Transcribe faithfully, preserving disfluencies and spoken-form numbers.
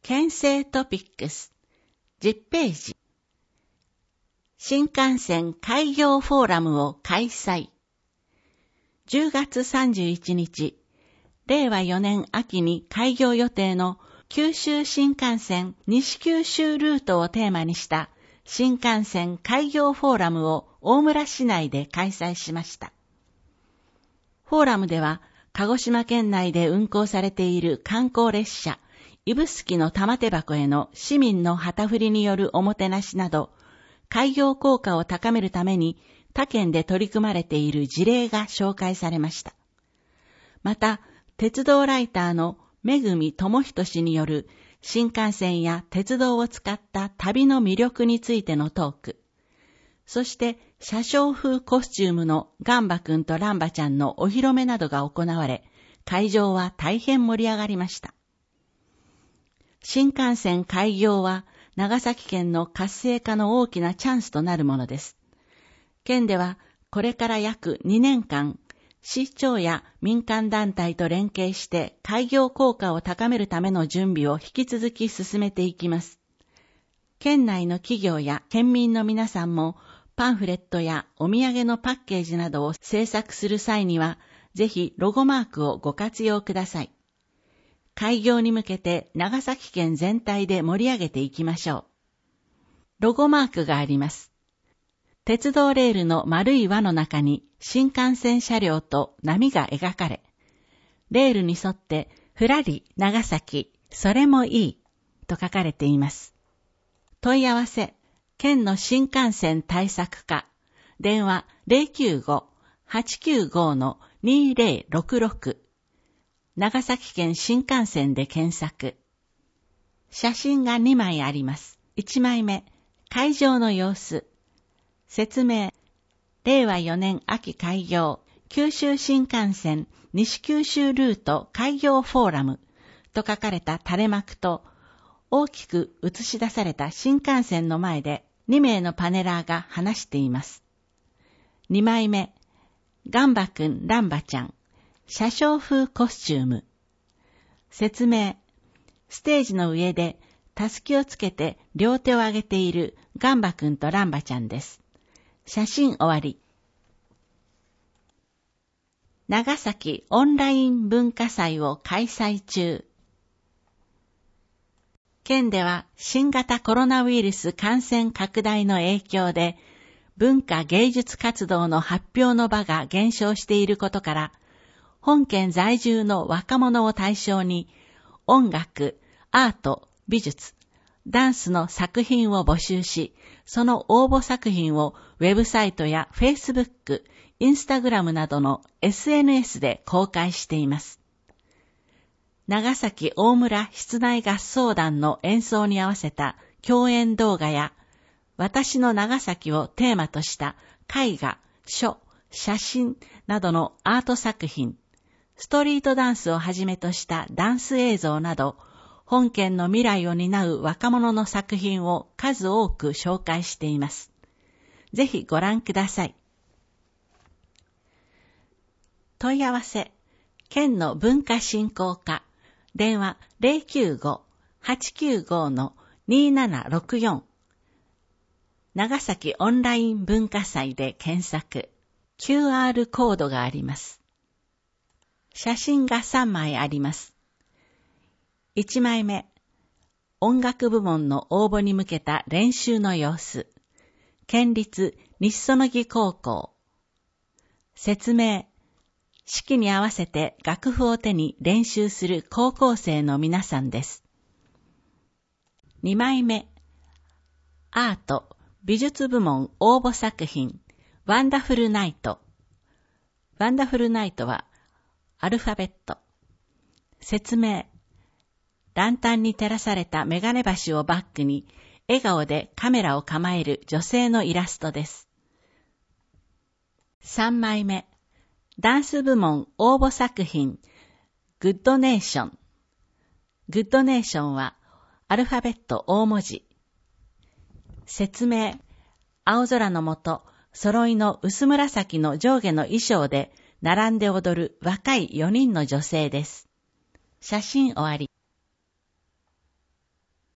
県政トピックスじゅっページ。新幹線開業フォーラムを開催。じゅうがつさんじゅういちにち、れいわよねん秋に開業予定の九州新幹線西九州ルートをテーマにした新幹線開業フォーラムを大村市内で開催しました。フォーラムでは、鹿児島県内で運行されている観光列車、指宿の玉手箱への市民の旗振りによるおもてなしなど、開業効果を高めるために他県で取り組まれている事例が紹介されました。また、鉄道ライターのめぐみともひと氏による新幹線や鉄道を使った旅の魅力についてのトーク、そして車掌風コスチュームのガンバくんとランバちゃんのお披露目などが行われ、会場は大変盛り上がりました。新幹線開業は長崎県の活性化の大きなチャンスとなるものです。県ではこれから約にねんかん、市町や民間団体と連携して開業効果を高めるための準備を引き続き進めていきます。県内の企業や県民の皆さんもパンフレットやお土産のパッケージなどを制作する際には、ぜひロゴマークをご活用ください。開業に向けて長崎県全体で盛り上げていきましょう。ロゴマークがあります。鉄道レールの丸い輪の中に新幹線車両と波が描かれ、レールに沿ってふらり長崎、それもいいと書かれています。問い合わせ、県の新幹線対策課、電話 ゼロきゅうご はちきゅうご にゼロろくろく、長崎県新幹線で検索。写真がにまいあります。いちまいめ、会場の様子。説明、れいわよねん秋開業、九州新幹線西九州ルート開業フォーラムと書かれた垂れ幕と、大きく映し出された新幹線の前でにめいのパネラーが話しています。にまいめ、ガンバくん、ランバちゃん、車掌風コスチューム。説明、ステージの上でたすきをつけて両手を上げているガンバくんとランバちゃんです。写真終わり。長崎オンライン文化祭を開催中。県では新型コロナウイルス感染拡大の影響で文化芸術活動の発表の場が減少していることから、本県在住の若者を対象に音楽、アート、美術、ダンスの作品を募集し、その応募作品をウェブサイトや Facebook、インスタグラムなどの エスエヌエス で公開しています。長崎大村室内合奏団の演奏に合わせた共演動画や、私の長崎をテーマとした絵画、書、写真などのアート作品、ストリートダンスをはじめとしたダンス映像など、本県の未来を担う若者の作品を数多く紹介しています。ぜひご覧ください。問い合わせ、県の文化振興課、電話 ゼロきゅうご はちきゅうご にななろくよん、長崎オンライン文化祭で検索。キューアール コードがあります。写真がさんまいあります。いちまいめ、音楽部門の応募に向けた練習の様子。県立西園木高校。説明、式に合わせて楽譜を手に練習する高校生の皆さんです。にまいめ、アート、美術部門応募作品、ワンダフルナイト。ワンダフルナイトはアルファベット。説明、ランタンに照らされたメガネ橋をバックに笑顔でカメラを構える女性のイラストです。さんまいめ、ダンス部門応募作品、グッドネーション。グッドネーションはアルファベット大文字。説明、青空の下、揃いの薄紫の上下の衣装で並んで踊る若いよにんの女性です。写真終わり。